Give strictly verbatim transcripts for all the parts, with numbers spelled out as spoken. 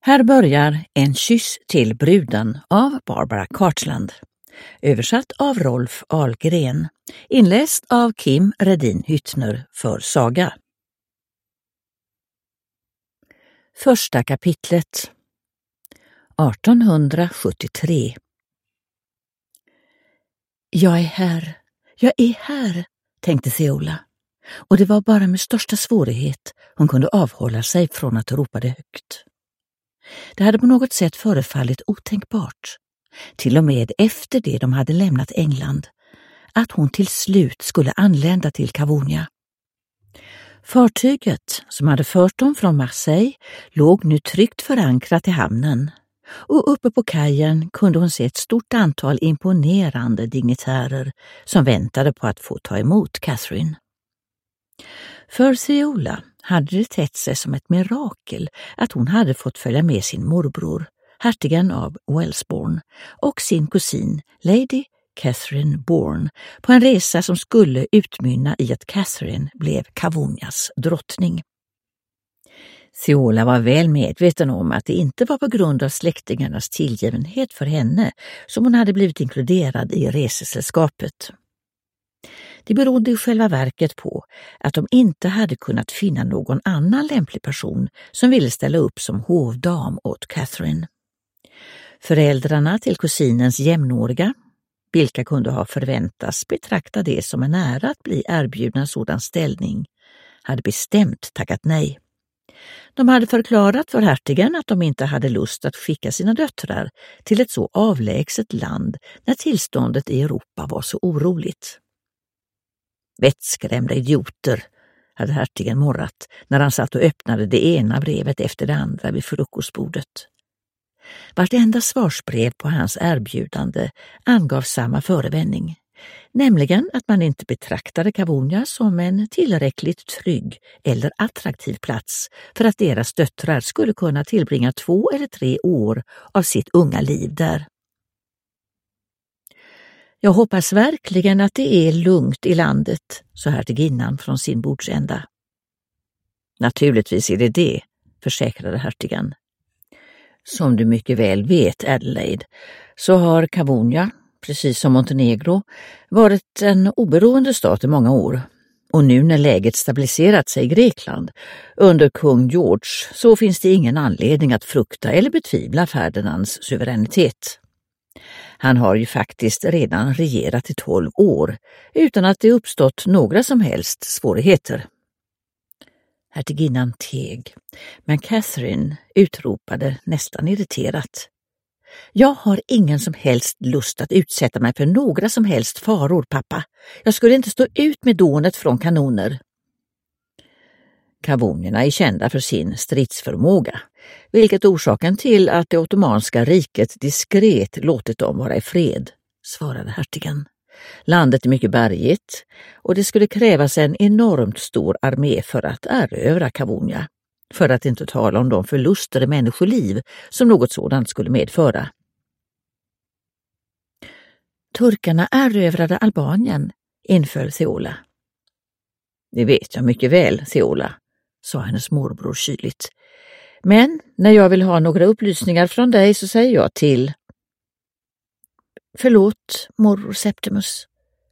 Här börjar En kyss till bruden av Barbara Cartland. Översatt av Rolf Ahlgren. Inläst av Kim Redin Hyttner för Saga. Första kapitlet. artonhundrasjuttiotre. Jag är här, jag är här, tänkte Theola. Och det var bara med största svårighet hon kunde avhålla sig från att ropa det högt. Det hade på något sätt förefallit otänkbart, till och med efter det de hade lämnat England, att hon till slut skulle anlända till Kavonia. Fartyget som hade fört dem från Marseille låg nu tryggt förankrat i hamnen, och uppe på kajen kunde hon se ett stort antal imponerande dignitärer som väntade på att få ta emot Catherine. För Theola hade det tett sig som ett mirakel att hon hade fått följa med sin morbror, hertigen av Wellesbourne, och sin kusin, Lady Catherine Bourne, på en resa som skulle utmynna i att Catherine blev Kavonias drottning. Theola var väl medveten om att det inte var på grund av släktingarnas tillgivenhet för henne som hon hade blivit inkluderad i resesällskapet. Det berodde i själva verket på att de inte hade kunnat finna någon annan lämplig person som ville ställa upp som hovdam åt Catherine. Föräldrarna till kusinens jämnåriga, vilka kunde ha förväntats betrakta det som en ära att bli erbjudna en sådan ställning, hade bestämt tackat nej. De hade förklarat för hertigen att de inte hade lust att skicka sina döttrar till ett så avlägset land när tillståndet i Europa var så oroligt. Vettskrämda idioter, hade hertigen morrat när han satt och öppnade det ena brevet efter det andra vid frukostbordet. Vartenda svarsbrev på hans erbjudande angav samma förevändning, nämligen att man inte betraktade Kavonia som en tillräckligt trygg eller attraktiv plats för att deras döttrar skulle kunna tillbringa två eller tre år av sitt unga liv där. Jag hoppas verkligen att det är lugnt i landet, sa hertiginnan från sin bordsända. Naturligtvis är det det, försäkrade hertigen. Som du mycket väl vet, Adelaide, så har Kavonia, precis som Montenegro, varit en oberoende stat i många år. Och nu när läget stabiliserat sig i Grekland under kung George så finns det ingen anledning att frukta eller betvivla Ferdinands suveränitet. Han har ju faktiskt redan regerat i tolv år utan att det uppstått några som helst svårigheter. Hertiginnan teg, men Catherine utropade nästan irriterat. Jag har ingen som helst lust att utsätta mig för några som helst faror, pappa. Jag skulle inte stå ut med dånet från kanoner. Kavonierna är kända för sin stridsförmåga, vilket är orsaken till att det ottomanska riket diskret låtit dem vara i fred, svarade hertigen. Landet är mycket bergigt och det skulle krävas en enormt stor armé för att erövra Kavonia, för att inte tala om de förluster i människoliv som något sådant skulle medföra. Turkarna erövrade Albanien, inföll Theola. Det vet jag mycket väl, Theola, sa hennes morbror kyligt. Men när jag vill ha några upplysningar från dig så säger jag till. Förlåt, morbror Septimus.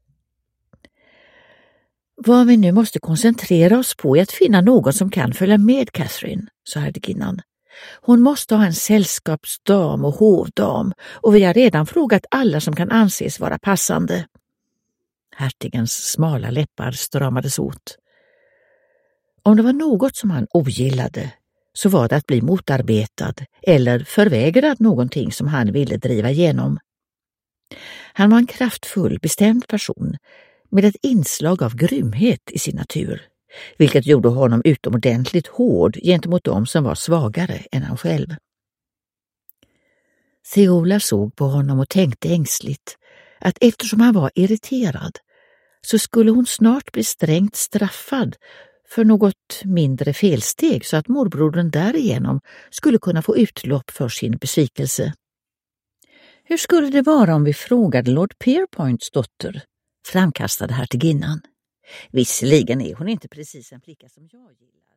Vad vi nu måste koncentrera oss på är att finna någon som kan följa med Catherine, sa hertiginnan. Hon måste ha en sällskapsdam och hovdam och vi har redan frågat alla som kan anses vara passande. Hertigens smala läppar stramades åt. Om det var något som han ogillade så var det att bli motarbetad eller förvägrad någonting som han ville driva igenom. Han var en kraftfull, bestämd person med ett inslag av grymhet i sin natur, vilket gjorde honom utomordentligt hård gentemot dem som var svagare än han själv. Theola såg på honom och tänkte ängsligt att eftersom han var irriterad så skulle hon snart bli strängt straffad för något mindre felsteg så att morbrodern därigenom skulle kunna få utlopp för sin besvikelse. Hur skulle det vara om vi frågade Lord Pierpoints dotter? Framkastade hertiginnan. Visserligen är hon inte precis en flicka som jag gillar.